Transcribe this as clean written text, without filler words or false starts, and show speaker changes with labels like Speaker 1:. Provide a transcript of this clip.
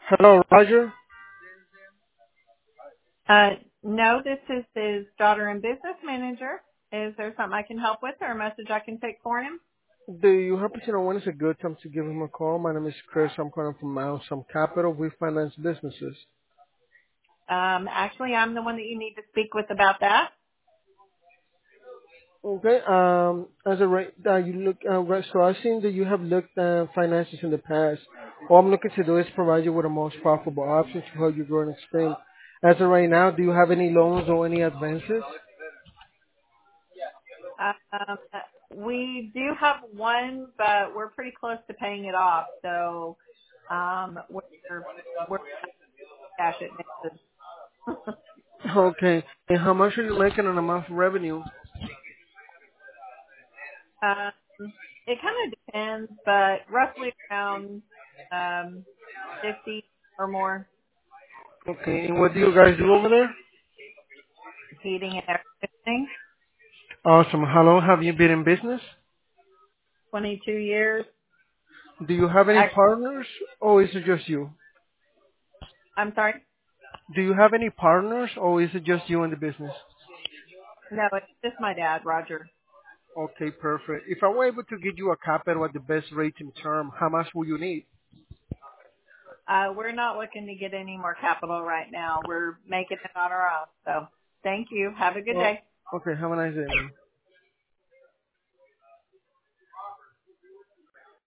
Speaker 1: Hello, Roger.
Speaker 2: No, this is his daughter and business manager. Is there something I can help with or a message I can take for him?
Speaker 1: Do you happen to know when is a good time to give him a call? My name is Chris. I'm calling from Milestone Capital. We finance businesses.
Speaker 2: Actually, I'm the one that you need to speak with about that.
Speaker 1: Okay. As a right, you look. Right, so I've seen that you have looked at finances in the past. All I'm looking to do is provide you with the most profitable options to help you grow and expand. As of right now, do you have any loans or any advances?
Speaker 2: Um, we do have one, but we're pretty close to paying it off. So we're cash it next.
Speaker 1: Okay. And how much are you making on a month revenue?
Speaker 2: It kind of depends, but roughly around 50 or more
Speaker 1: Okay. And what do you guys do over there?
Speaker 2: heating and everything.
Speaker 1: Awesome. How long have you been in business?
Speaker 2: 22 years.
Speaker 1: Do you have any partners or is it just you?
Speaker 2: I'm sorry.
Speaker 1: Do you have any partners or is it just you in the business?
Speaker 2: No, it's just my dad, Roger.
Speaker 1: Okay, perfect. If I were able to get you a capital at the best rate in term, how much will you need?
Speaker 2: We're not looking to get any more capital right now. We're making it on our own. So thank you. Have a good
Speaker 1: Well,
Speaker 2: day.
Speaker 1: okay, have a nice day, man.